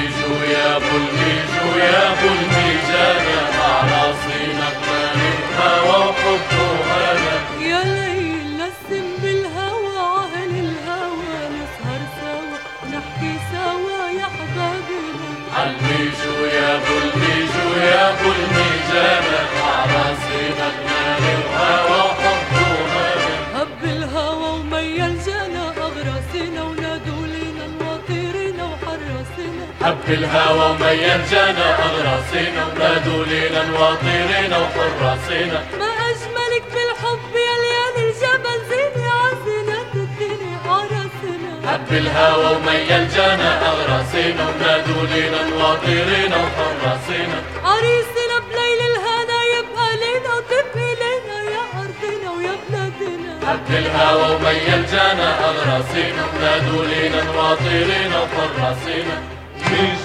الميجو يا ابو الميجو يا ابو الميجانة، على راسنا غناني وهوى وحب وهنا. يا ليل نسم بالهوى عهل الهوى، نسهر سوا ونحكي سوا يا حبابنا. الميجو يا ابو الميجو يا ابو الميجانة، على راسنا غناني وهوى وحب وهنا. هب الهوى وميل جانا اغراسنا، ونادوا لنا نواطرنا وحراسنا. هب الهوى وميل جانا اغراسنا، ونادوا لنا نواطرنا وحراسنا. ما اجملك بالحب يا ليالي الجبل، زيني عزينات الدنيا عرسنا. هب الهوى وميل جانا اغراسنا، ونادوا لنا نواطرنا وحراسنا. عريسنا بليل الهنا يبقى لنا، وتبقي لنا يا ارضنا ويا بلادنا. هب الهوى وميل جانا اغراسنا، ونادوا لنا نواطرنا وحراسنا. ميج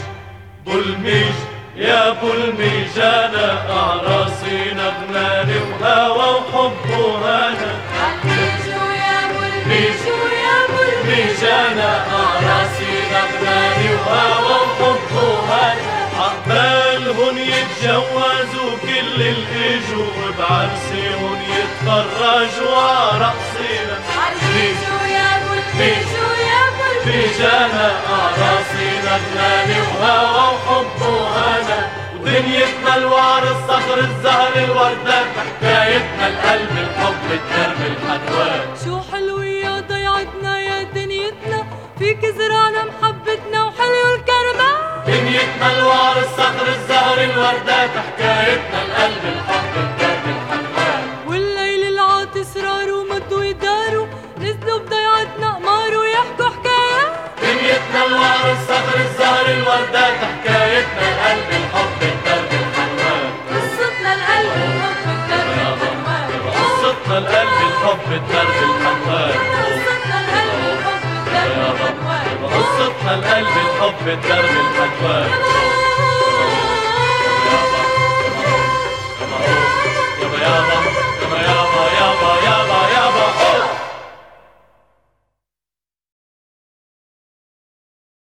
بالميج يا ابو الميجانة، اعراسينا غناني وهوى وحب وهنا. الميجو يا ابو الميجو يا ابو الميجانة، اعراسينا غناني وهوى وحب وهنا. عقبالهن يتجوزوا كل الاجو، وبعرسهم يتفرجوا عرقصينا. الميجو يا ابو الميجو يا ابو الميجانة، اعراسينا غناني وهوى وحب وهنا. ودنيتنا الوعر الصخر الزهر الوردات، حكايتنا القلب الحب الدرب الحنوان. شو حلو يا ضيعتنا يا دنيتنا، فيك زرعنا محبتنا وحلو الكرمان. دنيتنا الوعر الصخر الزهر الوردات، حكايتنا القلب الحب الدرب الحنوان. والليل العاطس راروا مدوا يداروا، نزلوا بضيعتنا قماروا يحكوا حكايات. دنيتنا الوعر الصخر الزهر الوردات، حكايتنا القلب الحب الدرب الحنوان. قصتنا القلب الحب الدرب الحنوان. قصتنا القلب الحب الدرب الحنوان. قصتنا القلب الحب الدرب الحنوان. يابا